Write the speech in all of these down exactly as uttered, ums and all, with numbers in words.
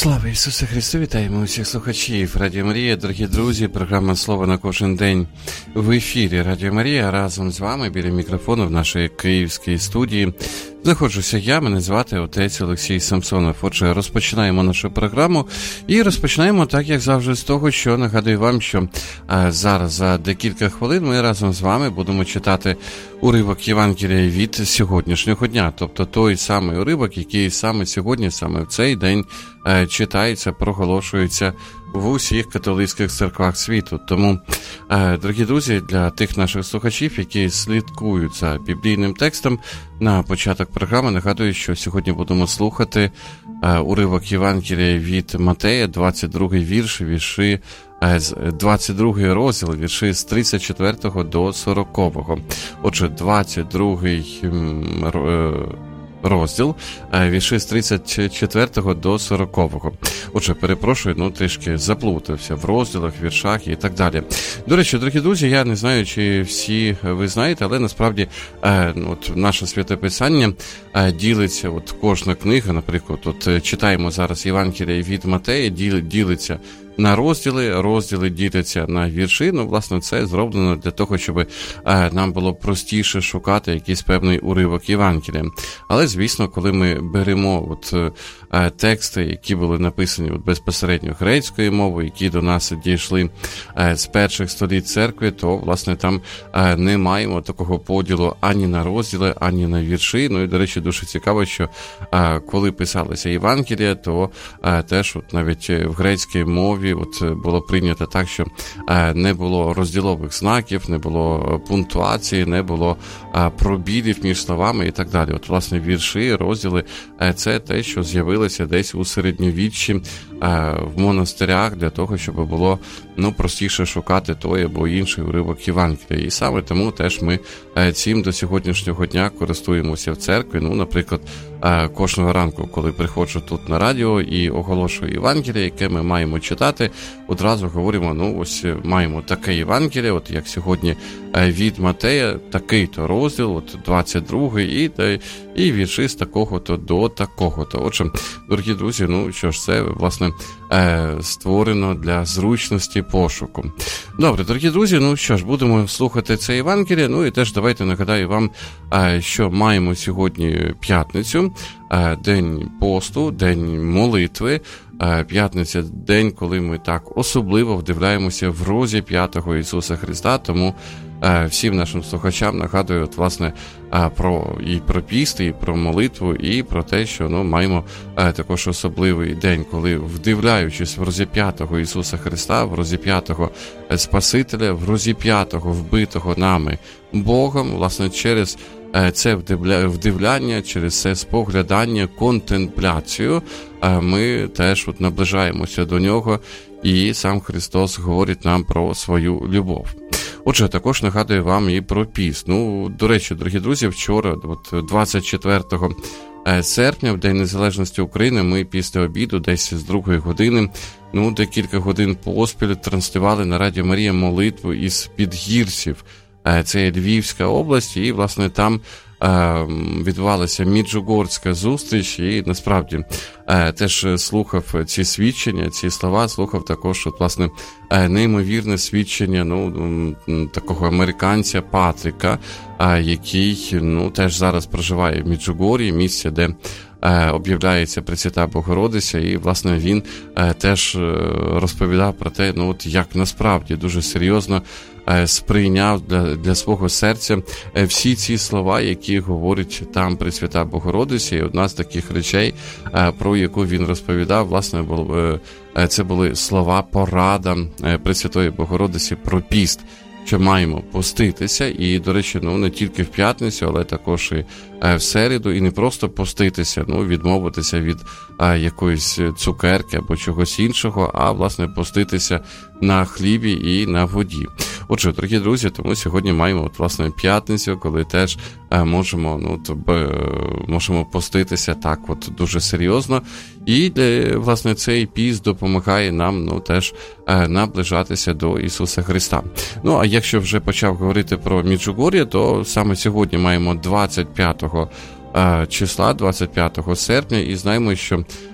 Слава Ісусу Христу! Вітаємо усіх слухачів Радіо Марія, дорогі друзі, програма «Слово на кожен день» в ефірі Радіо Марія. Разом з вами біля мікрофону в нашій київській студії знаходжуся я, мене звати отець Олексій Самсонов. Отже, розпочинаємо нашу програму і розпочинаємо так, як завжди, з того, що нагадую вам, що а, зараз за декілька хвилин ми разом з вами будемо читати уривок Євангелія від сьогоднішнього дня, тобто той самий уривок, який саме сьогодні, саме в цей день а, читається, проголошується в усіх католицьких церквах світу. Тому, дорогі друзі, для тих наших слухачів, які слідкують за біблійним текстом, на початок програми нагадую, що сьогодні будемо слухати уривок Євангелія від Матея, двадцять другий вірш, вірші, двадцять другий розділ, вірші з тридцять четвертого до сорокового. Отже, двадцять другий розділ, вірші з тридцять четвертого до сорокового. Отже, перепрошую, ну трішки заплутався в розділах, віршах і так далі. До речі, дорогі друзі, я не знаю, чи всі ви знаєте, але насправді е, от наше Святе Писання е, ділиться, от кожна книга, наприклад, от читаємо зараз Євангелія від Матея, діл, ділиться на розділи, розділи діляться на вірші. Ну, власне, це зроблено для того, щоб е, нам було простіше шукати якийсь певний уривок Євангелія. Але, звісно, коли ми беремо от, е, тексти, які були написані от, безпосередньо грецькою мовою, які до нас дійшли е, з перших століть церкви, то, власне, там е, не маємо такого поділу ані на розділи, ані на вірші. Ну, і, до речі, дуже цікаво, що е, коли писалася Євангелія, то е, теж от, навіть в грецькій мові от було прийнято так, що не було розділових знаків, не було пунктуації, не було пробілів між словами і так далі. От, власне, вірші, розділи – це те, що з'явилося десь у середньовіччі в монастирях для того, щоб було ну, простіше шукати той або інший уривок Євангелія. І саме тому теж ми цим до сьогоднішнього дня користуємося в церкві. Ну, наприклад, кожного ранку, коли приходжу тут на радіо і оголошую Євангеліє, яке ми маємо читати, одразу говоримо, ну ось маємо таке Євангеліє, от як сьогодні від Матея, такий-то розділ, от двадцять другий, і, і вірші з такого-то до такого-то. Отже, дорогі друзі, ну що ж, це, власне, створено для зручності пошуку. Добре, дорогі друзі, ну що ж, будемо слухати це Євангеліє, ну і теж давайте нагадаю вам, що маємо сьогодні п'ятницю, день посту, день молитви, п'ятниця – день, коли ми так особливо вдивляємося в розіп'ятого Ісуса Христа, тому всім нашим слухачам нагадую, от, власне, про, і про піст, і про молитву, і про те, що ну, маємо також особливий день, коли, вдивляючись в розіп'ятого Ісуса Христа, в розіп'ятого Спасителя, в розіп'ятого, вбитого нами Богом, власне, через це вдивляння, через це споглядання, контемпляцію, ми теж от наближаємося до Нього, і сам Христос говорить нам про свою любов. Отже, також нагадую вам і про піст. Ну, до речі, дорогі друзі, вчора, от двадцять четвертого серпня, в День Незалежності України, ми після обіду, десь з другої години, ну, декілька годин поспіль транслювали на Радіо Марія молитву із Підгірців. Це Львівська область, і, власне, там е, відбувалася Міджугорська зустріч, і, насправді, е, теж слухав ці свідчення, ці слова, слухав також, от, власне, е, неймовірне свідчення, ну, такого американця Патріка, е, який, ну, теж зараз проживає в Міджугорі, місце, де е, об'являється Пресвята Богородиця, і, власне, він е, теж розповідав про те, ну, от, як насправді дуже серйозно сприйняв для, для свого серця всі ці слова, які говорить там Пресвята Богородиця. І одна з таких речей, про яку він розповідав, власне, це були слова порада Пресвятої Богородиці про піст, що маємо поститися, і, до речі, ну, не тільки в п'ятницю, але також і в середу, і не просто поститися, ну, відмовитися від а, якоїсь цукерки або чогось іншого, а, власне, поститися на хлібі і на воді. Отже, дорогі друзі, тому сьогодні маємо, от, власне, п'ятницю, коли теж а, можемо, ну, тобі, можемо поститися так от дуже серйозно, і, власне, цей піст допомагає нам, ну, теж а, наближатися до Ісуса Христа. Ну, а якщо вже почав говорити про Міджугор'я, то саме сьогодні маємо двадцять п'ятого числа, двадцять п'ятого серпня, і знаємо, що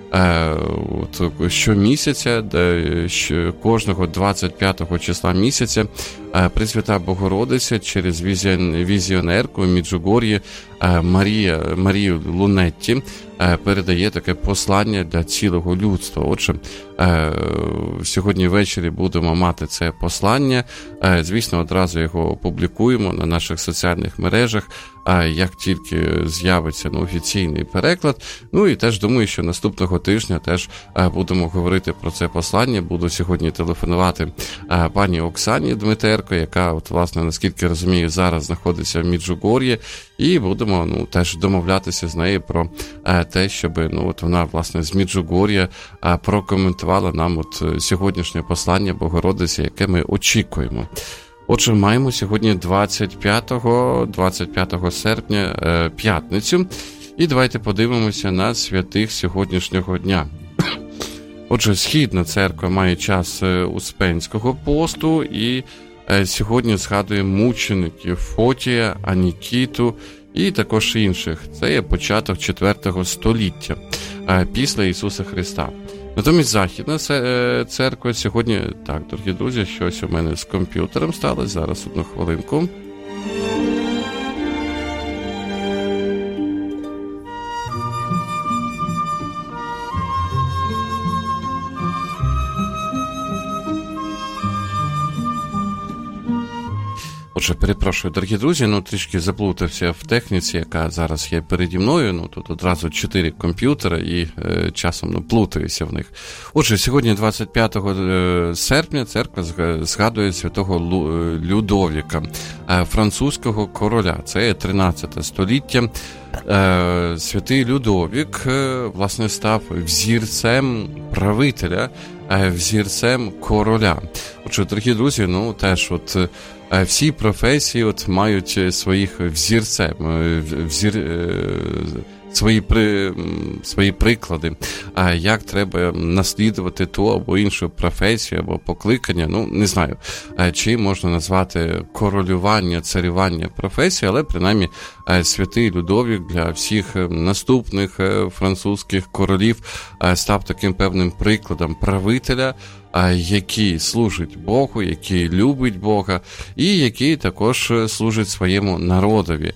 От, щомісяця, кожного двадцять п'ятого числа місяця, Пресвята Богородиця через візіонерку в Меджугор'ї Марія, Марію Лунетті передає таке послання для цілого людства. Отже, сьогодні ввечері будемо мати це послання. Звісно, одразу його опублікуємо на наших соціальних мережах, як тільки з'явиться ну, офіційний переклад. Ну і теж думаю, що наступного тижня теж будемо говорити про це послання. Буду сьогодні телефонувати пані Оксані Дмитерко, яка, от, власне, наскільки розумію, зараз знаходиться в Меджугор'ї, і будемо ну, теж домовлятися з нею про те, щоб ну, от вона, власне, з Меджугор'я прокоментувала нам от сьогоднішнє послання Богородиці, яке ми очікуємо. Отже, маємо сьогодні двадцять п'ятого серпня, п'ятницю, і давайте подивимося на святих сьогоднішнього дня. Отже, Східна церква має час Успенського посту, і сьогодні згадуємо мучеників Фотія, Анікіту і також інших. Це є початок четвертого століття після Ісуса Христа. Натомість Західна церква сьогодні... Так, дорогі друзі, щось у мене з комп'ютером сталося. Зараз одну хвилинку. Отже, перепрошую, дорогі друзі, ну трішки заплутався в техніці, яка зараз є переді мною. Ну тут одразу чотири комп'ютери і е, часом ну, плутаюся в них. Отже, сьогодні двадцять п'ятого серпня церква згадує святого Людовіка, е, французького короля. Це тринадцяте століття. Е, святий Людовік, е, власне, став взірцем правителя, е, взірцем короля. Отже, дорогі друзі, ну теж от всі професії от мають своїх взірцем, взір, свої, при, свої приклади, як треба наслідувати ту або іншу професію або покликання. Ну, не знаю, чи можна назвати королювання, царювання професії, але принаймні святий Людовік для всіх наступних французьких королів став таким певним прикладом правителя, який служить Богу, який любить Бога і який також служить своєму народові.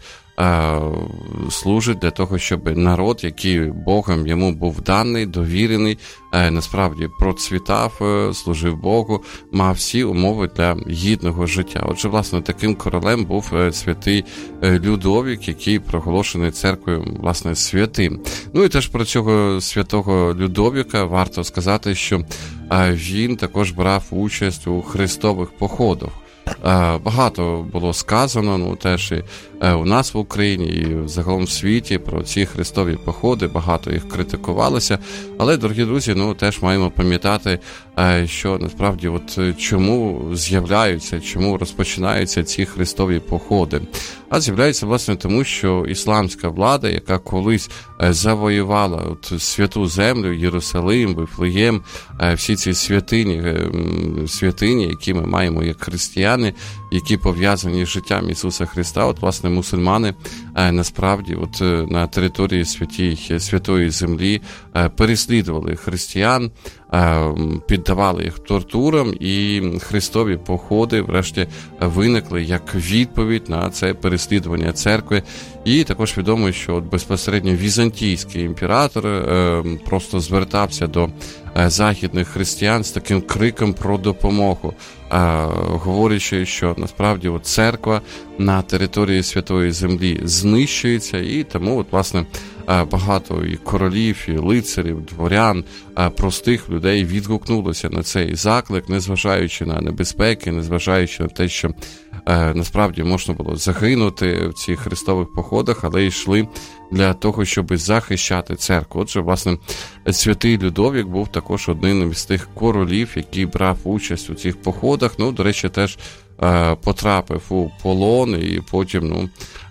Служить для того, щоб народ, який Богом йому був даний, довірений, насправді процвітав, служив Богу, мав всі умови для гідного життя. Отже, власне, таким королем був святий Людовік, який проголошений церквою, власне, святим. Ну і теж про цього святого Людовіка варто сказати, що він також брав участь у хрестових походах. Багато було сказано, ну теж і у нас в Україні, і загалом в світі про ці хрестові походи, багато їх критикувалося, але, дорогі друзі, ну теж маємо пам'ятати, що насправді от чому з'являються, чому розпочинаються ці хрестові походи. А з'являються, власне, тому, що ісламська влада, яка колись завоювала от святу землю, Єрусалим, Вифлеєм, всі ці святині, святині, які ми маємо як християни, які пов'язані з життям Ісуса Христа, от, власне, мусульмани насправді от на території святій, святої землі переслідували християн, піддавали їх тортурам, і хрестові походи врешті виникли як відповідь на це переслідування церкви. І також відомо, що от безпосередньо візантійський імператор е, просто звертався до е, західних християн з таким криком про допомогу, е, говорячи, що насправді от церква на території Святої Землі знищується, і тому от, власне, багато і королів, і лицарів, дворян, простих людей відгукнулося на цей заклик, незважаючи на небезпеки, незважаючи на те, що насправді можна було загинути в цих хрестових походах, але йшли для того, щоб захищати церкву. Отже, власне, святий Людовік був також одним із тих королів, який брав участь у цих походах. Ну, до речі, теж потрапив у полон і потім, ну,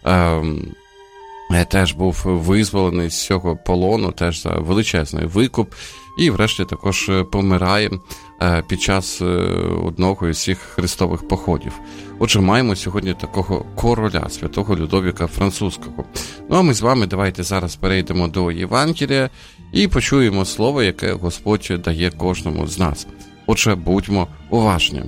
теж був визволений з цього полону, теж за величезний викуп, і врешті також помирає під час одного із цих хрестових походів. Отже, маємо сьогодні такого короля, святого Людовіка Французького. Ну а ми з вами давайте зараз перейдемо до Євангелія і почуємо слово, яке Господь дає кожному з нас. Отже, будьмо уважні.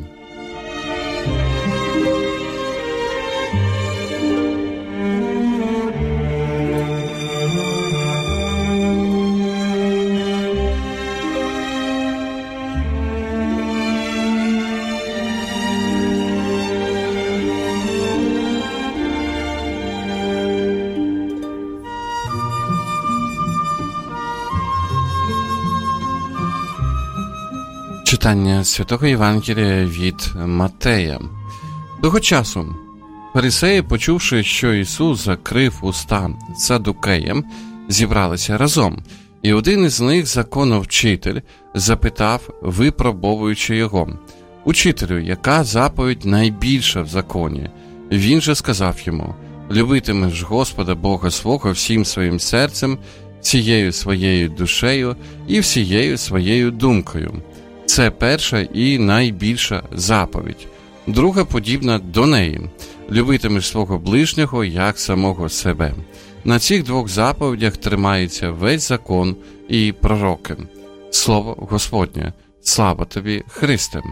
Читання Святого Євангелія від Матея. Того часу фарисеї, почувши, що Ісус закрив уста садукеям, зібралися разом. І один із них, законовчитель, запитав, випробовуючи його: «Учителю, яка заповідь найбільша в законі?» Він же сказав йому: «Любитимеш Господа Бога свого всім своїм серцем, всією своєю душею і всією своєю думкою». Це перша і найбільша заповідь. Друга подібна до неї: любитимеш свого ближнього, як самого себе. На цих двох заповідях тримається весь закон і пророки. Слово Господнє. Слава тобі, Христе!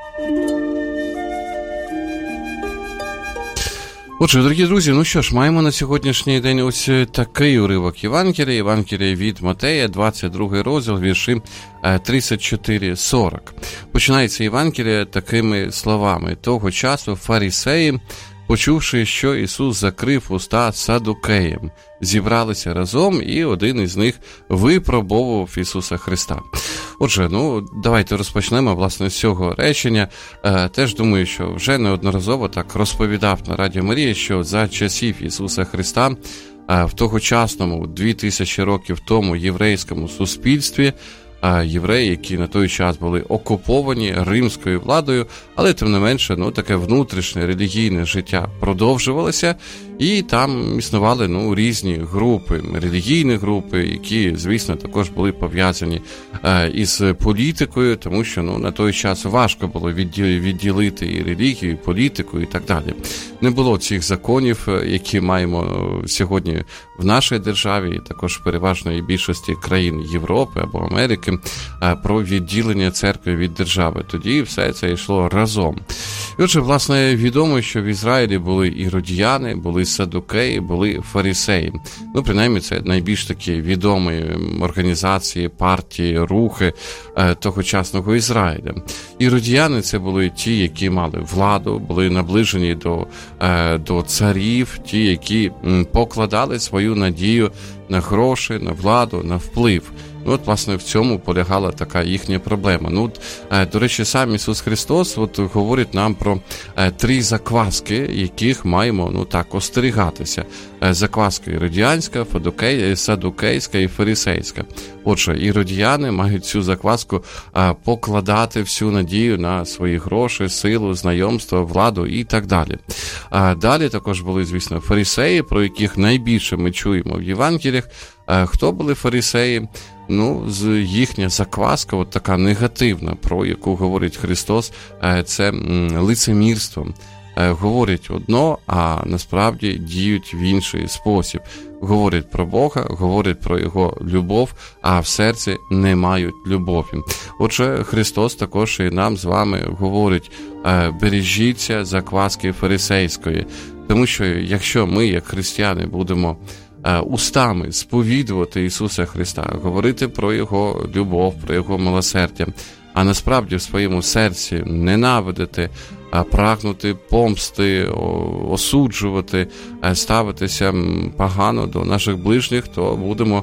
Отже, дорогі друзі, ну що ж, маємо на сьогоднішній день ось такий уривок Євангелія, Євангелія від Матея, двадцять другий розділ, вірші тридцять чотири сорок. Починається Євангелія такими словами: «Того часу фарисеї, почувши, що Ісус закрив уста садукеям, зібралися разом, і один із них випробовував Ісуса Христа». Отже, ну, давайте розпочнемо, власне, з цього речення. Е, теж думаю, що вже неодноразово так розповідав на Радіо Марія, що за часів Ісуса Христа е, в тогочасному, дві тисячі років тому, єврейському суспільстві, євреї, які на той час були окуповані римською владою, але тим не менше, ну, таке внутрішнє релігійне життя продовжувалося, і там існували, ну, різні групи, релігійні групи, які, звісно, також були пов'язані е, із політикою, тому що, ну, на той час важко було відділити і релігію, і політику, і так далі. Не було цих законів, які маємо сьогодні в нашій державі, і також в переважної більшості країн Європи або Америки, про відділення церкви від держави. Тоді все це йшло разом. І отже, власне, відомо, що в Ізраїлі були іродіяни, були садукеї, були фарисеї. Ну, принаймні, це найбільш такі відомі організації, партії, рухи тогочасного Ізраїля. Іродіяни – це були ті, які мали владу, були наближені до, до царів, ті, які покладали свою надію на гроші, на владу, на вплив. Ну, от, власне, в цьому полягала така їхня проблема. Ну, до речі, сам Ісус Христос от говорить нам про три закваски, яких маємо, ну, так, остерігатися. Закваска іродіянська, садукейська і фарисейська. Отже, іродіяни мають цю закваску покладати всю надію на свої гроші, силу, знайомство, владу і так далі. Далі також були, звісно, фарисеї, про яких найбільше ми чуємо в Євангеліях. Хто були фарисеї? Ну, їхня закваска, от така негативна, про яку говорить Христос, це лицемірство. Говорять одно, а насправді діють в інший спосіб. Говорять про Бога, говорять про Його любов, а в серці не мають любові. Отже, Христос також і нам з вами говорить: бережіться закваски фарисейської. Тому що якщо ми, як християни, будемо устами сповідувати Ісуса Христа, говорити про Його любов, про Його милосердя, а насправді в своєму серці ненавидити, прагнути помсти, осуджувати, ставитися погано до наших ближніх, то будемо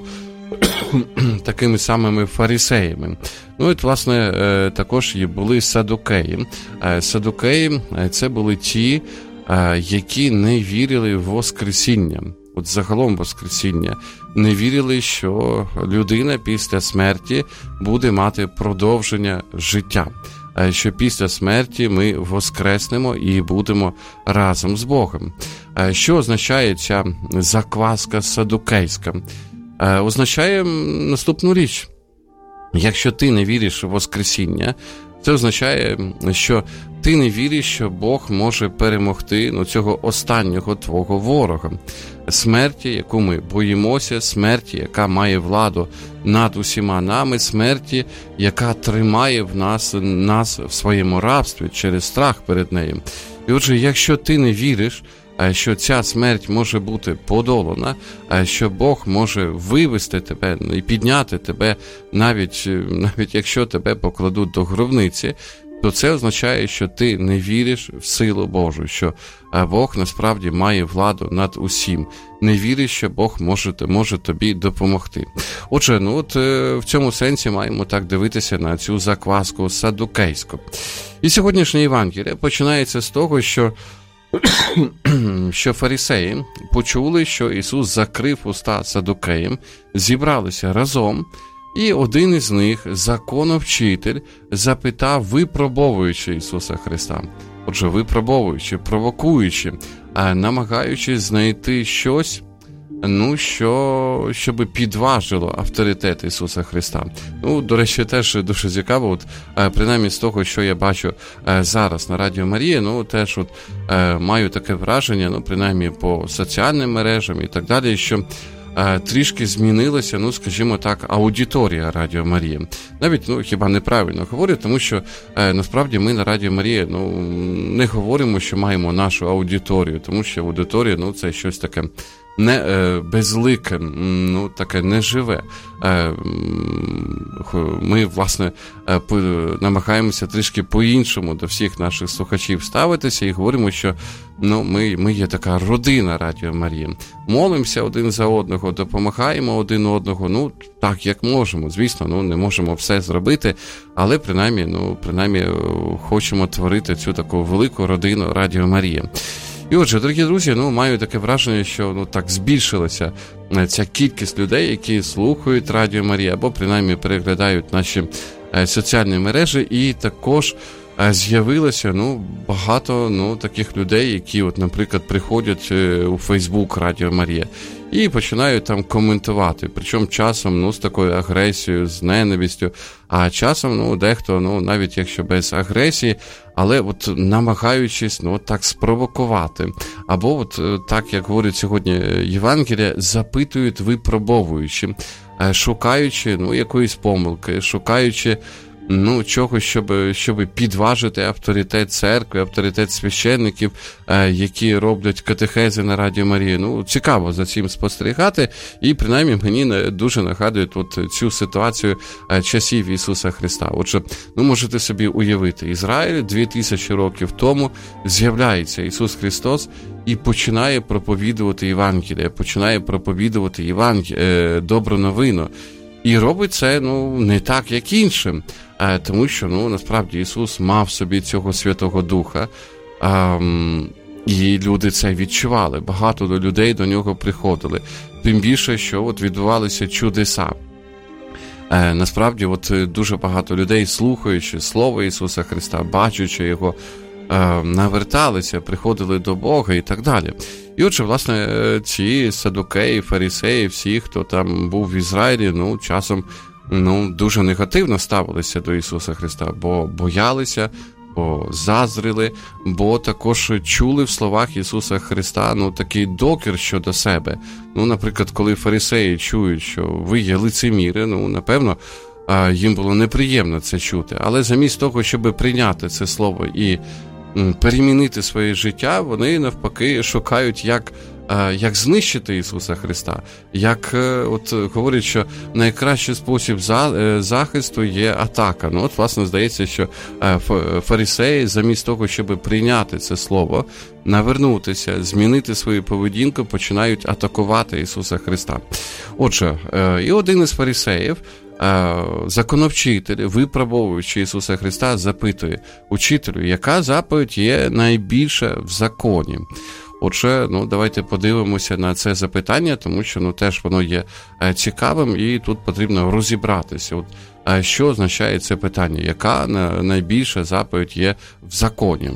такими самими фарисеями. Ну і, власне, також були садукеї. Садукеї – це були ті, які не вірили в Воскресіння. От загалом Воскресіння. Не вірили, що людина після смерті буде мати продовження життя. Що після смерті ми воскреснемо і будемо разом з Богом. Що означає ця закваска садукейська? Означає наступну річ. Якщо ти не віриш у Воскресіння, це означає, що ти не віриш, що Бог може перемогти, ну, цього останнього твого ворога. смерті, яку ми боїмося, смерті, яка має владу над усіма нами, смерті, яка тримає в нас, нас в своєму рабстві через страх перед нею. І отже, якщо ти не віриш, що ця смерть може бути подолана, що Бог може вивести тебе і підняти тебе, навіть, навіть якщо тебе покладуть до гробниці, то це означає, що ти не віриш в силу Божу, що Бог насправді має владу над усім. Не віриш, що Бог може, може тобі допомогти. Отже, ну от в цьому сенсі маємо так дивитися на цю закваску саддукейську. І сьогоднішнє Євангеліє починається з того, що що фарисеї почули, що Ісус закрив уста саддукеям, зібралися разом, і один із них, законовчитель, запитав, випробовуючи Ісуса Христа. Отже, випробовуючи, провокуючи, намагаючись знайти щось, ну, що, щоб підважило авторитет Ісуса Христа. Ну, до речі, теж дуже цікаво, от, принаймні з того, що я бачу зараз на Радіо Марія, ну, теж от, маю таке враження, ну, принаймні по соціальним мережам і так далі, що трішки змінилася, ну, скажімо так, аудиторія Радіо Марія. Навіть, ну, хіба неправильно говорю, тому що е, насправді ми на Радіо Марія, ну, не говоримо, що маємо нашу аудиторію, тому що аудиторія, ну, це щось таке не е, безлике, ну, таке неживе. Е, ми, власне, е, по, намагаємося трішки по-іншому до всіх наших слухачів ставитися і говоримо, що, ну, ми, ми є така родина Радіо Марія. Молимося один за одного, допомагаємо один одного, ну, так, як можемо. Звісно, ну, не можемо все зробити, але, принаймні, ну, принаймні, хочемо творити цю таку велику родину Радіо Марія. І отже, дорогі друзі, ну, маю таке враження, що, ну, так збільшилася ця кількість людей, які слухають Радіо Марія, або, принаймні, переглядають наші соціальні мережі, і також з'явилося, ну, багато, ну, таких людей, які, от, наприклад, приходять у Фейсбук Радіо Марія і починають там коментувати, причому часом, ну, з такою агресією, з ненавистю, а часом, ну, дехто, ну, навіть якщо без агресії, але от намагаючись, ну, так спровокувати, або от так, як говорить сьогодні Євангелія, запитують випробовуючи, шукаючи, ну, якоїсь помилки, шукаючи, ну, чогось, щоб, щоб підважити авторитет церкви, авторитет священників, е, які роблять катехези на Радіо Марії. Ну, цікаво за цим спостерігати, і принаймні мені дуже нагадують от цю ситуацію е, часів Ісуса Христа. Отже, ну, можете собі уявити, Ізраїль дві тисячі років тому з'являється Ісус Христос і починає проповідувати Євангеліє, починає проповідувати Євангеліє, е, добру новину. І робить це, ну, не так, як іншим, а, тому що, ну, насправді Ісус мав собі цього Святого Духа, а, і люди це відчували. Багато людей до нього приходили. Тим більше, що от відбувалися чудеса. А, насправді, от дуже багато людей, слухаючи Слово Ісуса Христа, бачачи Його, а, наверталися, приходили до Бога і так далі. І отже, власне, ці саддукеї, фарисеї, всі, хто там був в Ізраїлі, ну, часом, ну, дуже негативно ставилися до Ісуса Христа, бо боялися, бо заздрили, бо також чули в словах Ісуса Христа, ну, такий докір щодо себе. Ну, наприклад, коли фарисеї чують, що ви є лицеміри, ну, напевно, їм було неприємно це чути. Але замість того, щоб прийняти це слово і перемінити своє життя, вони навпаки шукають, як, як знищити Ісуса Христа. Як, от говорять, що найкращий спосіб захисту є атака. Ну, от, власне, здається, що фарисеї замість того, щоб прийняти це слово, навернутися, змінити свою поведінку, починають атакувати Ісуса Христа. Отже, і один із фарисеїв, законовчитель, випробовуючи Ісуса Христа, запитує: учителю, яка заповідь є найбільша в законі? Отже, ну, давайте подивимося на це запитання, тому що, ну, теж воно є цікавим, і тут потрібно розібратися. От, що означає це питання? Яка найбільша заповідь є в законі?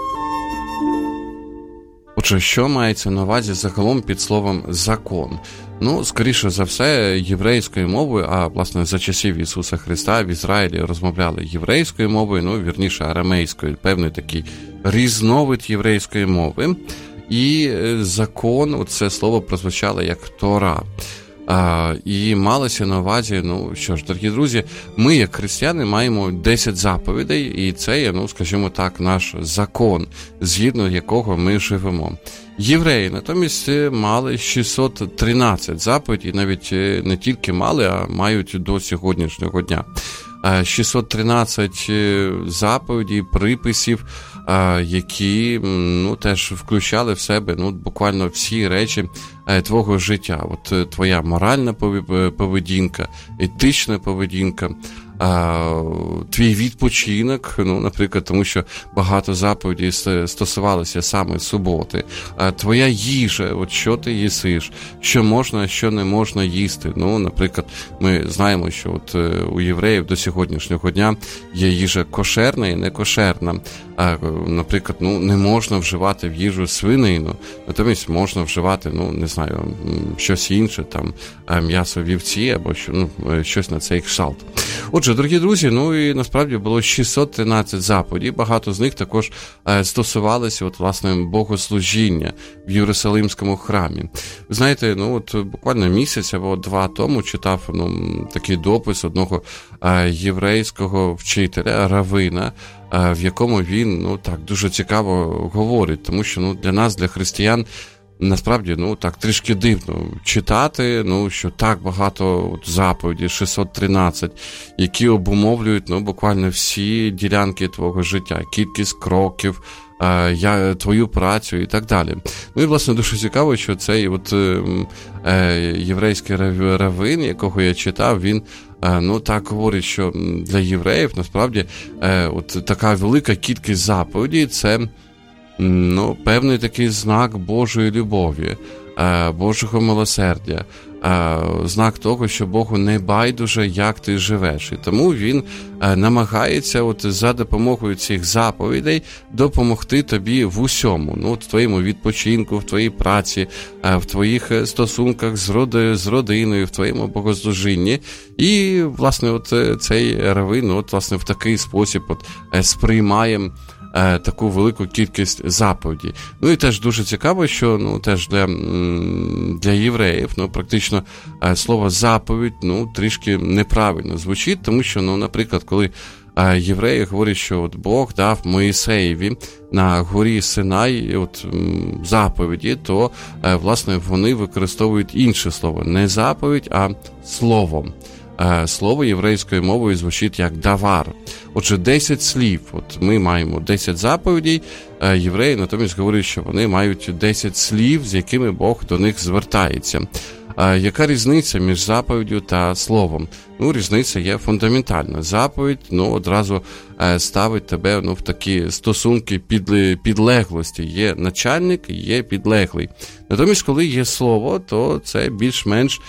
Отже, що мається на увазі загалом під словом «закон»? Ну, скоріше за все, єврейською мовою, а, власне, за часів Ісуса Христа в Ізраїлі розмовляли єврейською мовою, ну, вірніше, арамейською, певний такий різновид єврейської мови. І закон, це слово прозвучало як Тора. А, і малося на увазі, ну, що ж, дорогі друзі, ми, як християни, маємо десять заповідей, і це є, ну, скажімо так, наш закон, згідно якого ми живемо. Євреї, натомість, мали шістсот тринадцять заповідей, навіть не тільки мали, а мають до сьогоднішнього дня. шістсот тринадцять заповідей, приписів, які, ну, теж включали в себе, ну, буквально всі речі твого життя. От твоя моральна поведінка, етична поведінка, твій відпочинок, ну, наприклад, тому що багато заповідей стосувалося саме суботи, твоя їжа, от що ти їсиш, що можна, що не можна їсти. Ну, наприклад, ми знаємо, що от у євреїв до сьогоднішнього дня є їжа кошерна і некошерна. Наприклад, ну, не можна вживати в їжу свинину, натомість можна вживати, ну, не знаю, щось інше, там, м'ясо вівці або що, ну, щось на цей кшталт. Отже, дорогі друзі, ну і насправді було шістсот тринадцять заповідей, багато з них також стосувалися, от, власне, богослужіння в Єрусалимському храмі. Ви знаєте, ну, от буквально місяць або два тому читав, ну, такий допис одного єврейського вчителя, равина, в якому він, ну, так, дуже цікаво говорить, тому що, ну, для нас, для християн, насправді, ну, так, трішки дивно читати, ну, що так багато от, заповідей, шістсот тринадцять, які обумовлюють, ну, буквально всі ділянки твого життя, кількість кроків, е, я, твою працю і так далі. Ну, і, власне, дуже цікаво, що цей от е, єврейський равин, якого я читав, він, е, ну, так говорить, що для євреїв, насправді, е, от така велика кількість заповідей – це, ну, певний такий знак Божої любові, Божого милосердя, знак того, що Богу не байдуже, як ти живеш. І тому він намагається от за допомогою цих заповідей допомогти тобі в усьому. Ну, в твоєму відпочинку, в твоїй праці, в твоїх стосунках з, роди, з родиною, в твоєму богослужінні. І, власне, от цей равин, от, власне, в такий спосіб от сприймає таку велику кількість заповідей. Ну і теж дуже цікаво, що, ну, теж для, для євреїв, ну, практично слово заповідь, ну, трішки неправильно звучить, тому що, ну, наприклад, коли євреї говорять, що от Бог дав Моїсеєві на горі Синай от заповіді, то, власне, вони використовують інше слово, не заповідь, а словом. Слово єврейською мовою звучить як давар. Отже, десять слів. От ми маємо десять заповідей, євреї натомість говорять, що вони мають десять слів, з якими Бог до них звертається. Яка різниця між заповіддю та словом? Ну, різниця є фундаментальна. Заповідь, ну, одразу ставить тебе, ну, в такі стосунки під, підлеглості. Є начальник, є підлеглий. Натомість, коли є слово, то це більш-менш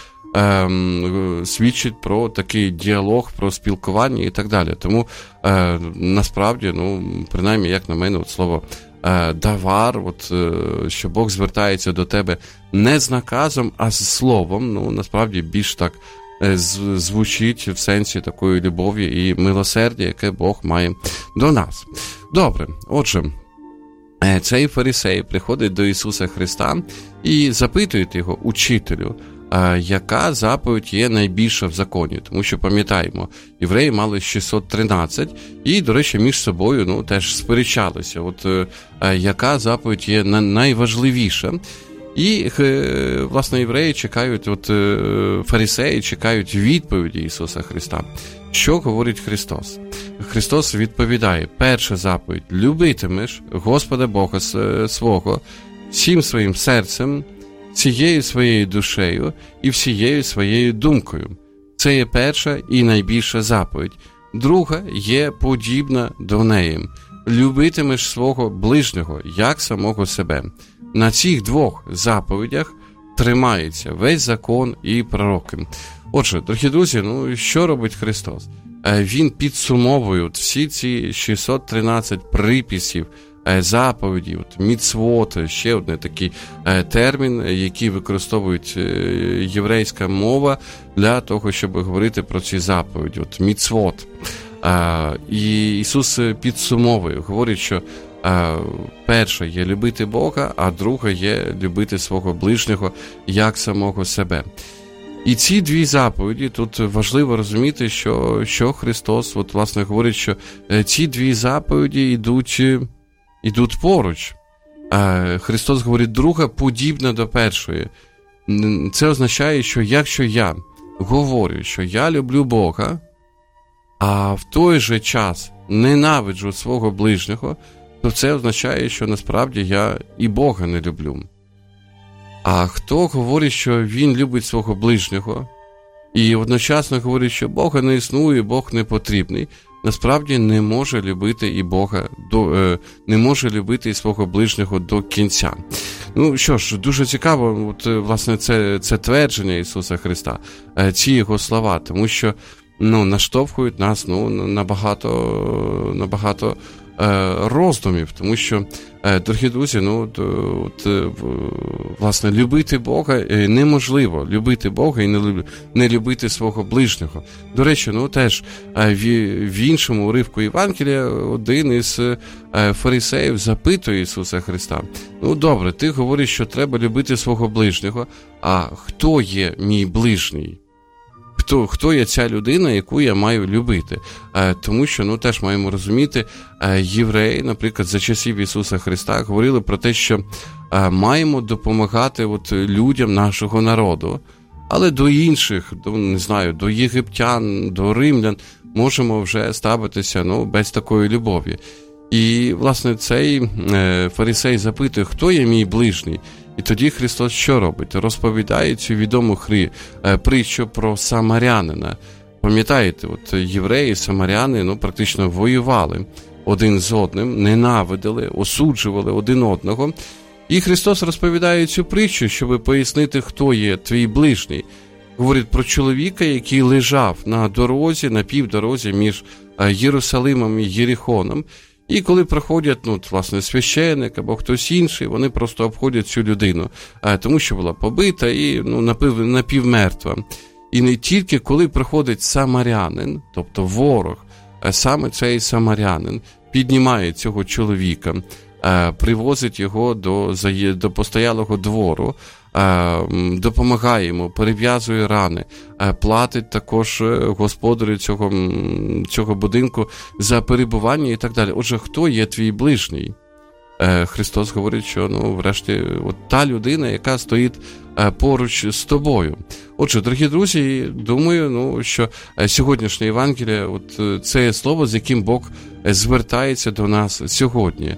Ем, свідчить про такий діалог, про спілкування і так далі. Тому е, насправді, ну, принаймні, як на мене, от слово е, давар, от, е, що Бог звертається до тебе не з наказом, а з словом, ну, насправді більш так е, звучить в сенсі такої любові і милосердя, яке Бог має до нас. Добре, отже, е, цей фарисей приходить до Ісуса Христа і запитує його: учителю, яка заповідь є найбільша в законі? Тому що, пам'ятаємо, євреї мали шістсот тринадцять і, до речі, між собою, ну, теж сперечалися. От яка заповідь є найважливіша? І, власне, євреї чекають, от фарисеї чекають відповіді Ісуса Христа. Що говорить Христос? Христос відповідає: перша заповідь: любитимеш Господа Бога свого всім своїм серцем, всією своєю душею і всією своєю думкою. Це є перша і найбільша заповідь. Друга є подібна до неї: любитимеш свого ближнього, як самого себе. На цих двох заповідях тримається весь закон і пророки. Отже, дорогі друзі, ну що робить Христос? Він підсумовує всі ці шістсот тринадцять приписів, заповіді, от міцвот, ще один такий термін, який використовують єврейська мова для того, щоб говорити про ці заповіді, от міцвот. І Ісус підсумовує, говорить, що перше є любити Бога, а друге є любити свого ближнього як самого себе. І ці дві заповіді, тут важливо розуміти, що, що Христос, от, власне, говорить, що ці дві заповіді йдуть, йдуть поруч. Христос говорить, друга подібна до першої. Це означає, що якщо я говорю, що я люблю Бога, а в той же час ненавиджу свого ближнього, то це означає, що насправді я і Бога не люблю. А хто говорить, що він любить свого ближнього, і одночасно говорить, що Бога не існує, Бог не потрібний, насправді не може любити і Бога, до, не може любити і свого ближнього до кінця. Ну що ж, дуже цікаво, от, власне, це, це твердження Ісуса Христа, ці його слова, тому що ну, наштовхують нас ну, на багато, на багато е, роздумів, тому що, е, дорогі друзі, ну, от, от, власне, любити Бога неможливо, любити Бога і не, не любити свого ближнього. До речі, ну, теж е, в, в іншому уривку Євангелія один із е, фарисеїв запитує Ісуса Христа, ну, добре, ти говориш, що треба любити свого ближнього, а хто є мій ближній? Хто, хто є ця людина, яку я маю любити? Е, тому що, ну, теж маємо розуміти, е, євреї, наприклад, за часів Ісуса Христа говорили про те, що е, маємо допомагати от, людям нашого народу, але до інших, до, не знаю, до єгиптян, до римлян можемо вже ставитися, ну, без такої любові. І, власне, цей е, фарисей запитує, хто є мій ближній? І тоді Христос що робить? Розповідає цю відому хри, е, притчу про самарянина. Пам'ятаєте, от євреї, самаряни, ну, практично воювали один з одним, ненавидили, осуджували один одного. І Христос розповідає цю притчу, щоб пояснити, хто є твій ближній. Говорить про чоловіка, який лежав на дорозі, на півдорозі між Єрусалимом і Єрихоном. І коли проходять, ну, власне, священик або хтось інший, вони просто обходять цю людину, тому що була побита і, ну, напів, напівмертва. І не тільки коли приходить самарянин, тобто ворог, саме цей самарянин піднімає цього чоловіка, привозить його до, до постоялого двору, допомагає йому, перев'язує рани, платить також господарю цього, цього будинку за перебування і так далі. Отже, хто є твій ближній? Христос говорить, що, ну, врешті, от та людина, яка стоїть поруч з тобою. Отже, дорогі друзі, думаю, ну, що сьогоднішнє Євангеліє, от це є слово, з яким Бог звертається до нас сьогодні.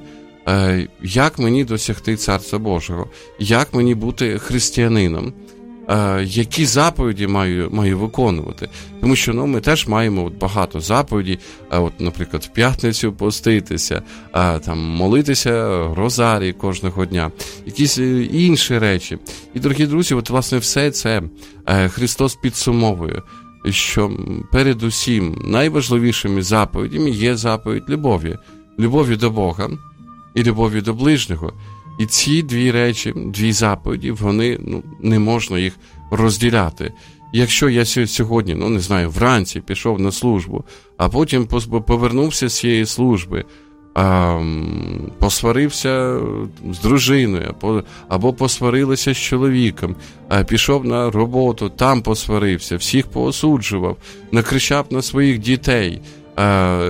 Як мені досягти Царства Божого? Як мені бути християнином? Які заповіді маю, маю виконувати? Тому що, ну, ми теж маємо от багато заповідей, от, наприклад, в п'ятницю поститися, там, молитися розарій кожного дня, якісь інші речі. І, дорогі друзі, от, власне, все це Христос підсумовує, що передусім найважливішими заповідями є заповідь любові. Любові до Бога і любові до ближнього. І ці дві речі, дві заповіді, вони, ну, не можна їх розділяти. Якщо я сьогодні, ну, не знаю, вранці пішов на службу, а потім повернувся з цієї служби, а, посварився з дружиною, або посварилися з чоловіком, а пішов на роботу, там посварився, всіх поосуджував, накричав на своїх дітей, а,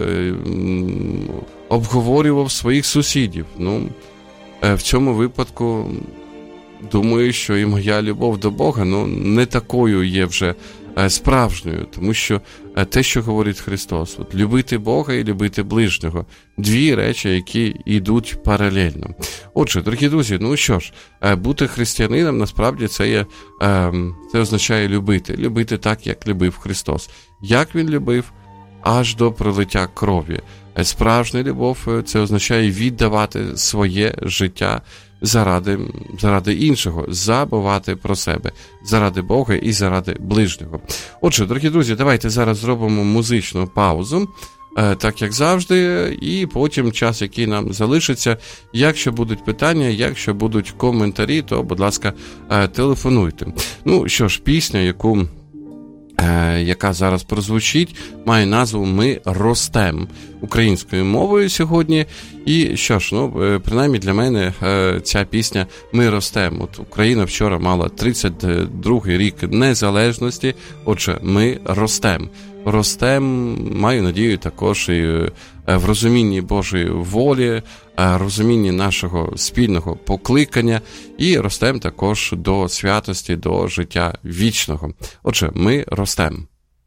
обговорював своїх сусідів. Ну, в цьому випадку, думаю, що і моя любов до Бога, ну, не такою є вже справжньою, тому що те, що говорить Христос, от, любити Бога і любити ближнього, дві речі, які йдуть паралельно. Отже, дорогі друзі, ну що ж, бути християнином, насправді, це є, це означає любити, любити так, як любив Христос. Як Він любив? Аж до пролиття крові. Справжня любов – це означає віддавати своє життя заради, заради іншого, забувати про себе, заради Бога і заради ближнього. Отже, дорогі друзі, давайте зараз зробимо музичну паузу, так як завжди, і потім час, який нам залишиться. Якщо будуть питання, якщо будуть коментарі, то, будь ласка, телефонуйте. Ну, що ж, пісня, яку, яка зараз прозвучить, має назву «Ми ростем» українською мовою сьогодні. І що ж, ну, принаймні для мене ця пісня «Ми ростем». От Україна вчора мала тридцять другий рік незалежності, отже, ми ростем. Ростем, маю надію, також і в розумінні Божої волі, розумінні нашого спільного покликання, і ростем також до святості, до життя вічного. Отже, ми ростем.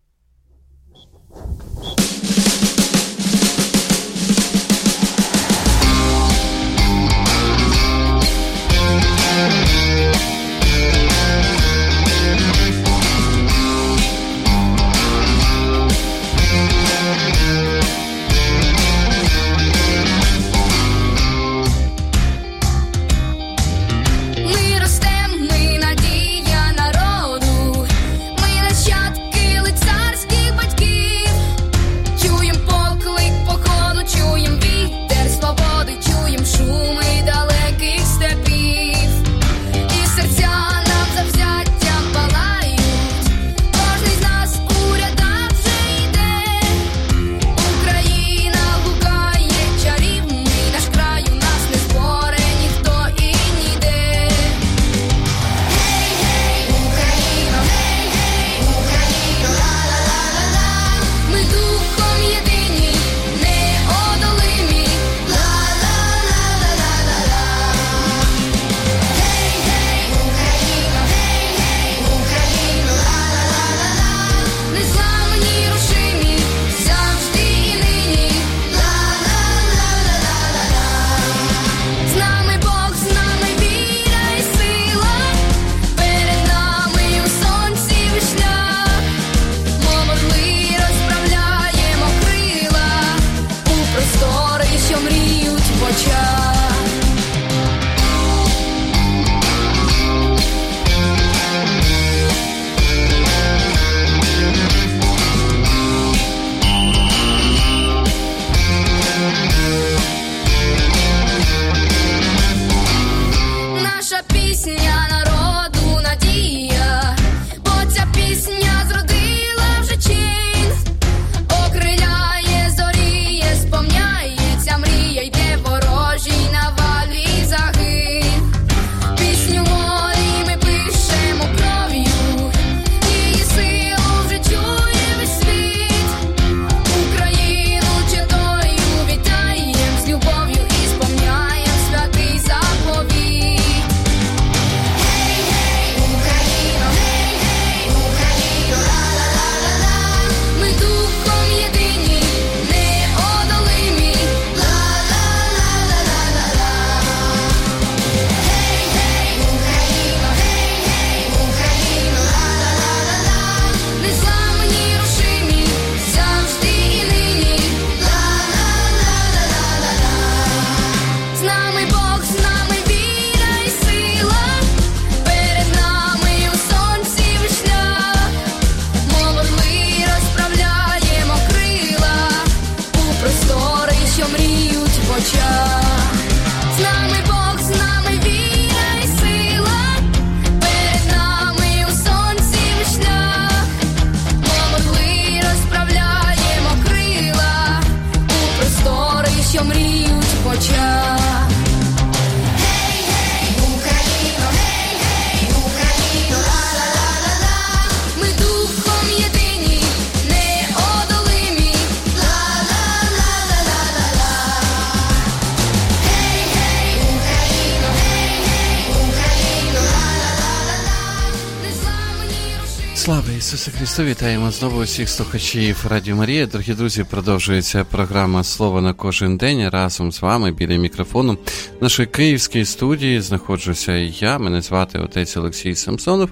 Слава Ісусу Христу! Вітаємо знову усіх слухачів Радіо Марія. Дорогі друзі, продовжується програма «Слово на кожен день». Разом з вами біля мікрофону в нашій київській студії знаходжуся я. Мене звати отець Олексій Самсонов.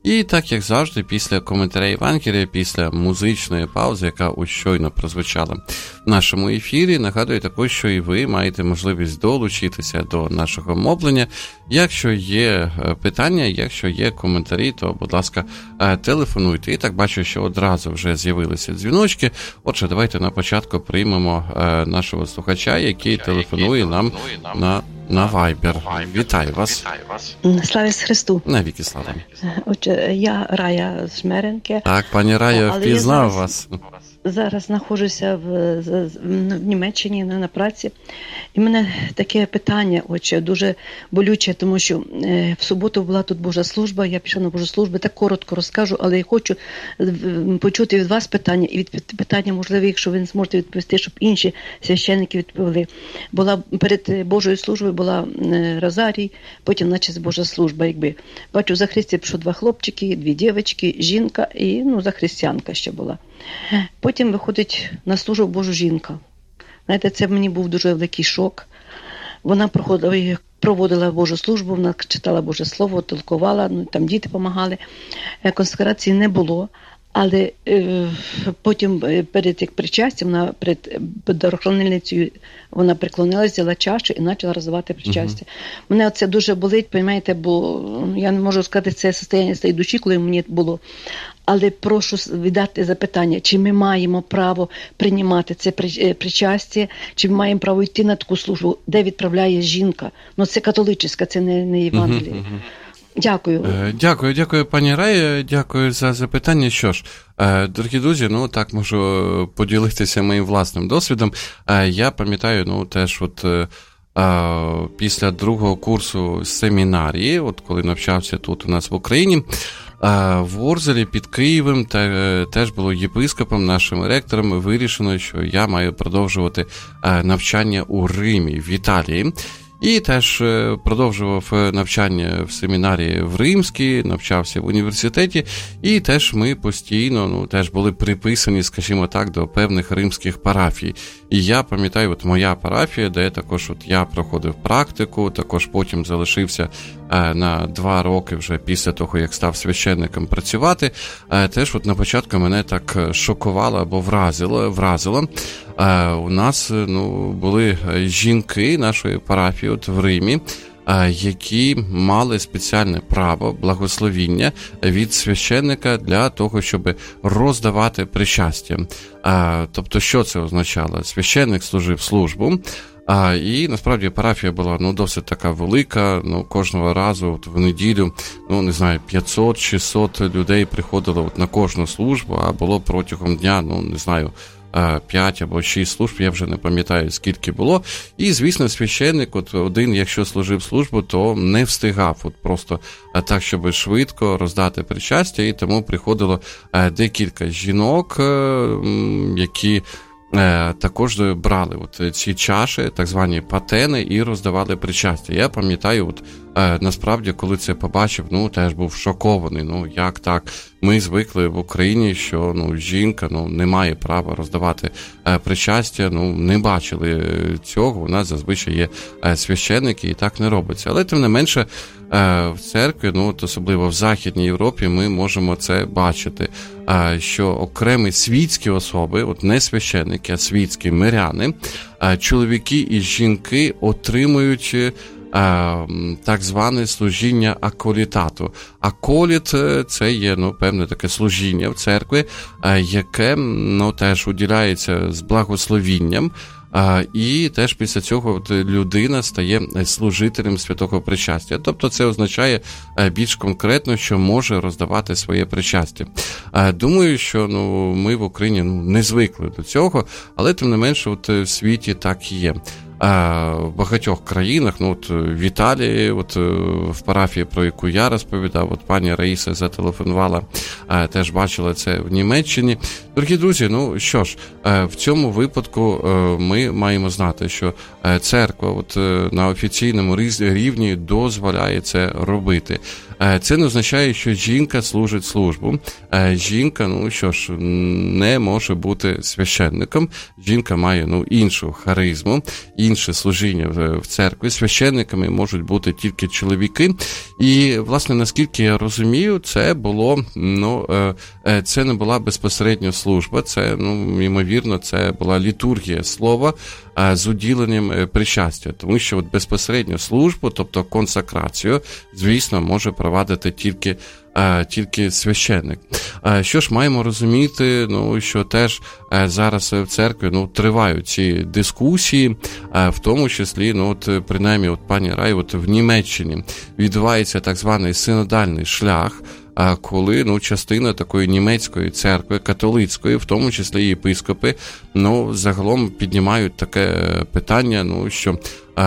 І так, як завжди, після коментаря Євангелія, після музичної паузи, яка ось щойно прозвучала в нашому ефірі, нагадую також, що і ви маєте можливість долучитися до нашого мовлення. Якщо є питання, якщо є коментарі, то, будь ласка, телефонуйте. І так бачу, що одразу вже з'явилися дзвіночки. Отже, давайте на початку приймемо нашого слухача, який телефонує нам на на Viber. Вітаю вас. Слава Ісусу Христу. Навіки слава. Отже, я Рая з Жмеренки. Так, пані Рая, впізнав вас. Зараз знаходжуся в, в Німеччині на, на праці. І в мене таке питання, отже, дуже болюче, тому що е, в суботу була тут Божа служба, я пішла на Божу службу, так коротко розкажу, але я хочу почути від вас питання, і від питання, можливо, якщо ви не зможете відповісти, щоб інші священники відповіли. Була перед Божою службою була е, розарій, потім наче Божа служба, якби. Бачу, за Христі пішло два хлопчики, дві дівчатки, жінка і, ну, за християнка ще була. Потім виходить на службу Божу жінка. Знаєте, це мені був дуже великий шок. Вона проходила, проводила Божу службу, вона читала Боже Слово, толкувала, ну, там діти допомагали. Консекрації не було. Але е, потім перед як причастям, вона перед дарохранильницею вона приклонилася, взяла чашу і почала роздавати причастя. Uh-huh. Мене це дуже болить, розумієте, бо я не можу сказати, це состояння цієї душі, коли мені було. Але прошу віддати запитання, чи ми маємо право приймати це причастя, чи ми маємо право йти на таку службу, де відправляє жінка. Ну це католицька, це не, не Євангеліє. Uh-huh, uh-huh. Дякую. Дякую, дякую, пані Рая, дякую за запитання. Що ж, дорогі друзі, ну так можу поділитися моїм власним досвідом. Я пам'ятаю, ну теж от після другого курсу семінарії, от коли навчався тут у нас в Україні, в Ворзелі під Києвом теж було єпископом, нашим ректором, вирішено, що я маю продовжувати навчання у Римі, в Італії. І теж продовжував навчання в семінарії в Римській, навчався в університеті, і теж ми постійно, ну, теж були приписані, скажімо так, до певних римських парафій. І я пам'ятаю, от моя парафія, де також от я проходив практику, також потім залишився на два роки вже після того, як став священником працювати, теж от на початку мене так шокувало або вразило, вразило. У нас, ну, були жінки нашої парафії от в Римі, які мали спеціальне право, благословіння від священника для того, щоб роздавати причастя. Тобто, що це означало? Священник служив службу, А, і насправді парафія була, ну, досить така велика, ну, кожного разу от, в неділю, ну, не знаю, п'ятсот-шістсот людей приходило от, на кожну службу, а було протягом дня, ну, не знаю, п'ять або шість служб, я вже не пам'ятаю, скільки було. І, звісно, священник, от один, якщо служив службу, то не встигав от просто так, щоб швидко роздати причастя, і тому приходило декілька жінок, які також брали от ці чаші, так звані патени, і роздавали причастя. Я пам'ятаю, от насправді, коли це побачив, ну, теж був шокований. Ну, як так? Ми звикли в Україні, що, ну, жінка, ну, не має права роздавати причастя, ну, не бачили цього. У нас зазвичай є священники, і так не робиться. Але, тим не менше, в церкві, ну, от особливо в Західній Європі, ми можемо це бачити, що окремі світські особи, от не священники, а світські миряни, чоловіки і жінки отримують так зване служіння аколітату. Аколіт – це є, ну, певне таке служіння в церкві, яке, ну, теж уділяється з благословінням, і теж після цього от людина стає служителем святого причастя. Тобто це означає більш конкретно, що може роздавати своє причастя. Думаю, що, ну, ми в Україні, ну, не звикли до цього, але тим не менше от в світі так і є. В багатьох країнах, ну, от в Італії, от в парафії, про яку я розповідав, от пані Раїса зателефонувала, теж бачила це в Німеччині. Дорогі друзі, ну що ж, в цьому випадку ми маємо знати, що церква от на офіційному рівні дозволяє це робити. Це не означає, що жінка служить службу. Жінка, ну що ж, не може бути священником. Жінка має, ну, іншу харизму, інше служіння в церкві. Священниками можуть бути тільки чоловіки. І, власне, наскільки я розумію, це було, ну, це не була безпосередньо служба, це, ну, ймовірно, це була літургія слова з уділенням причастя. Тому що от безпосередньо службу, тобто консакрацію, звісно, може провадити тільки, тільки священник. Що ж, маємо розуміти, ну, що теж зараз в церкві, ну, тривають ці дискусії, в тому числі, ну, от, принаймні, от, пані Рай, от в Німеччині відбувається так званий синодальний шлях, коли, ну, частина такої німецької церкви, католицької, в тому числі і єпископи, ну, загалом піднімають таке питання, ну, що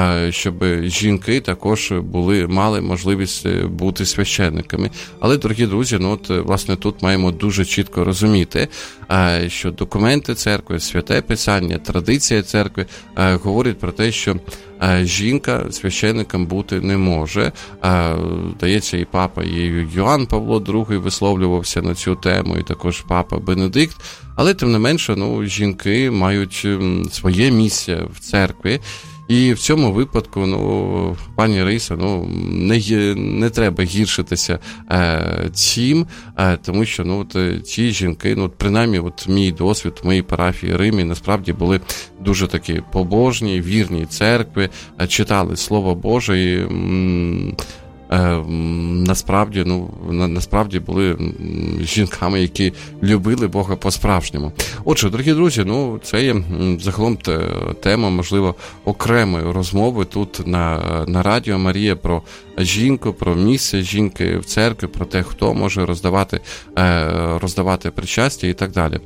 щоб жінки також були, мали можливість бути священниками. Але, дорогі друзі, ну, от, власне, тут маємо дуже чітко розуміти, що документи церкви, святе писання, традиція церкви говорять про те, що жінка священником бути не може. Здається, і папа, і Йоанн Павло другий висловлювався на цю тему, і також папа Бенедикт. Але, тим не менше, ну, жінки мають своє місце в церкві. І в цьому випадку, ну, пані Раїса, ну, не, не треба гіршитися е, цим, е, тому що, ну, от, ці жінки, ну, от, принаймні, от, мій досвід в моїй парафії Римі, насправді були дуже такі побожні, вірні церкви, е, читали Слово Боже і м, е, насправді, ну, на, насправді були жінками, які любили Бога по-справжньому. Отже, дорогі друзі, ну, це є загалом тема, можливо, окремої розмови тут на, на Радіо Марія про жінку, про місце жінки в церкві, про те, хто може роздавати, роздавати причастя і так далі.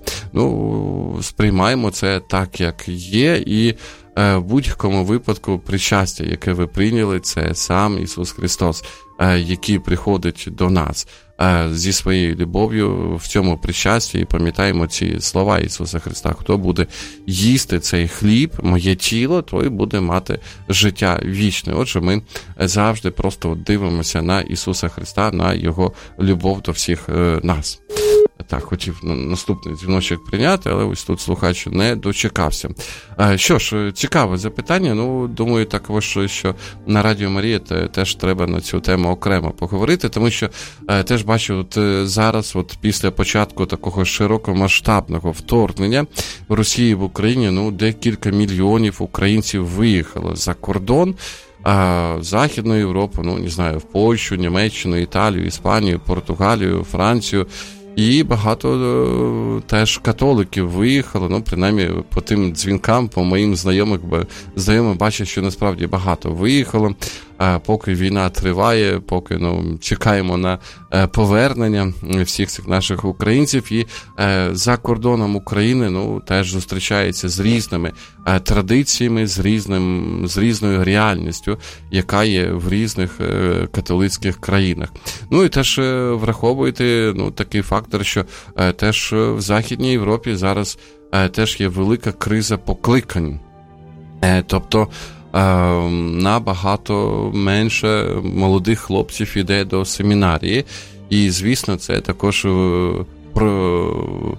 Ну, сприймаємо це так, як є, і в будь-якому випадку причастя, яке ви прийняли, це сам Ісус Христос, який приходить до нас зі своєю любов'ю в цьому причасті, і пам'ятаємо ці слова Ісуса Христа: хто буде їсти цей хліб, моє тіло, той буде мати життя вічне. Отже, ми завжди просто дивимося на Ісуса Христа, на Його любов до всіх нас. Так, хотів наступний дзвіночок прийняти, але ось тут слухач не дочекався. Що ж, цікаве запитання. Ну, думаю, також, що на Радіо Марія теж треба на цю тему окремо поговорити, тому що теж бачу, от зараз, от після початку такого широкомасштабного вторгнення в Росії в Україні, ну, декілька мільйонів українців виїхало за кордон, в Західну Європу, ну, не знаю, в Польщу, Німеччину, Італію, Іспанію, Португалію, Францію. І багато теж католиків виїхало, ну, принаймні, по тим дзвінкам, по моїм знайомих, знайомим бачать, що насправді багато виїхало. Поки війна триває, поки, ну, чекаємо на повернення всіх цих наших українців, і за кордоном України, ну, теж зустрічається з різними традиціями, з різним, з різною реальністю, яка є в різних католицьких країнах. Ну, і теж враховуйте, ну, такий фактор, що теж в Західній Європі зараз теж є велика криза покликань. Тобто, набагато менше молодих хлопців іде до семінарії, і, звісно, це також про,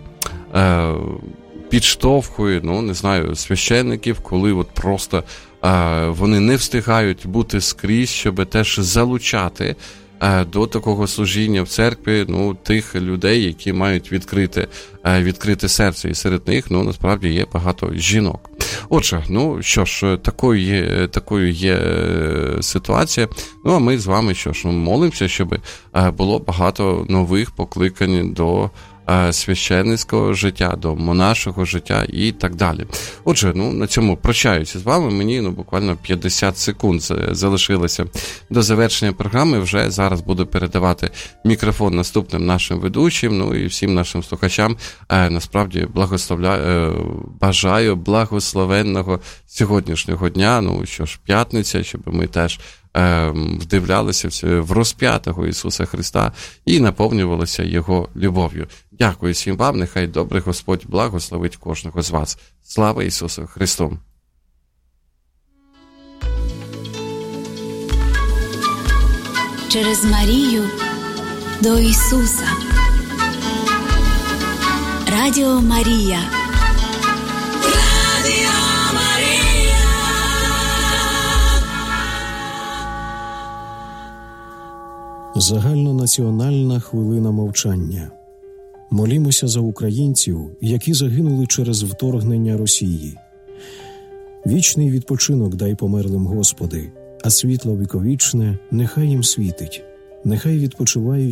підштовхує, ну, не знаю, священників, коли от просто вони не встигають бути скрізь, щоб теж залучати до такого служіння в церкві, ну, тих людей, які мають відкрите, відкрите серце, і серед них, ну, насправді є багато жінок. Отже, ну, що ж, такою є, такою є ситуація. Ну, а ми з вами, що ж, молимося, щоб було багато нових покликань до священницького життя, до монашого життя і так далі. Отже, ну, на цьому прощаюся з вами. Мені, ну, буквально п'ятдесят секунд залишилося до завершення програми. Вже зараз буду передавати мікрофон наступним нашим ведучим, ну, і всім нашим слухачам. Е, насправді, благословляю, е, бажаю благословенного сьогоднішнього дня. Ну, що ж, п'ятниця, щоб ми теж вдивлялися в розп'ятого Ісуса Христа і наповнювалися Його любов'ю. Дякую всім вам, нехай добрий Господь благословить кожного з вас. Слава Ісусу Христу! через Марію до Ісуса. Радіо Марія. Радіо Марія. Загальнонаціональна хвилина мовчання. Молімося за українців, які загинули через вторгнення Росії. Вічний відпочинок дай померлим, Господи, а світло віковічне нехай їм світить. Нехай відпочивають